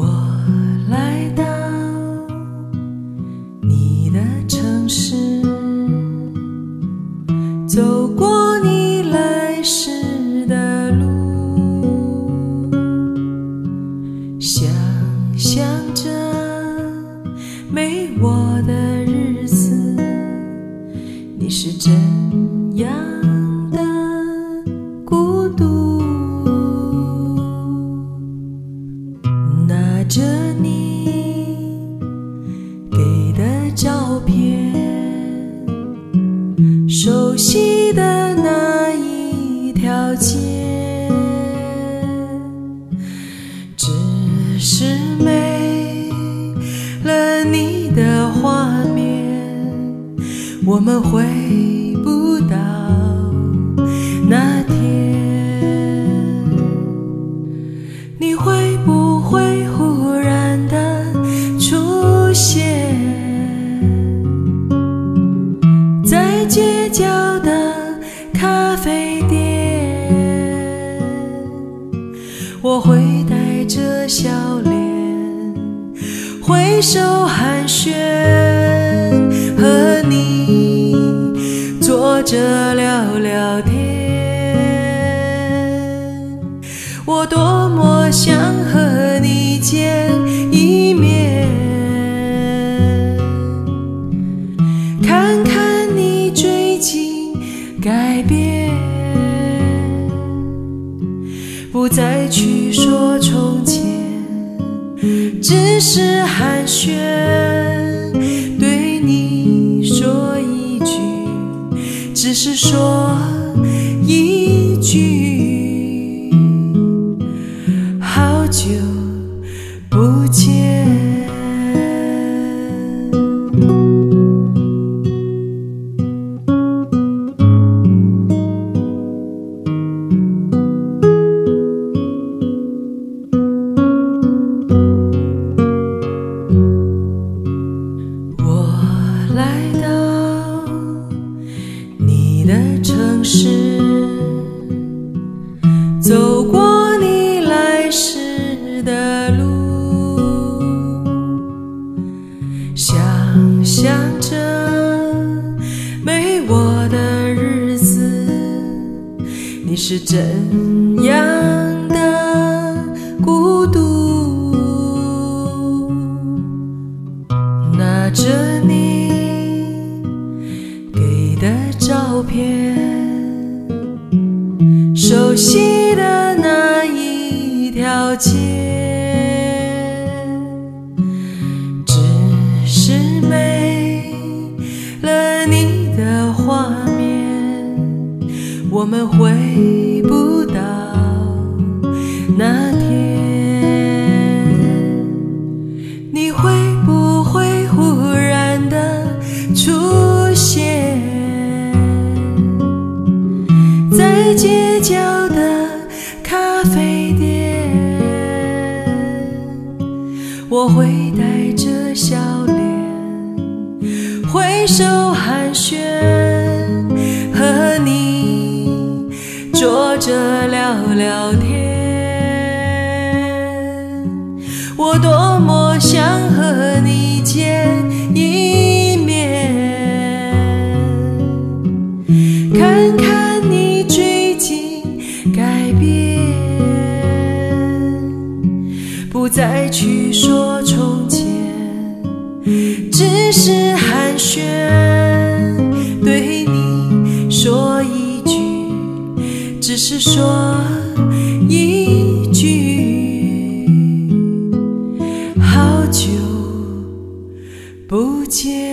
我来到你的城市，走过你来时的路，想象着没我的日子，你是怎样的孤独，拿着你给的照片，熟悉的那一条街，只是没了你的画面，我们回不到那天。你会不会忽然的出现在街角的咖啡店？我会带着笑脸挥手寒暄，和你坐着聊聊天。我多么想和你见一面，看看你最近改变，不再去说从前，只是寒暄，对你说一句，只是说一句，好久不见。来到你的城市，走过你来时的路，想象着没我的日子，你是怎样的孤独，拿着你的照片，熟悉的那一条街，只是没了你的画面，我们回不到那天。你会不会忽然的出现在街角的咖啡店？我会带着笑脸挥手寒暄，和你坐着聊聊天。我多么想和你见一面，看看你最近改变，不再去说从前，只是寒暄，对你说一句，只是说一句，好久不见。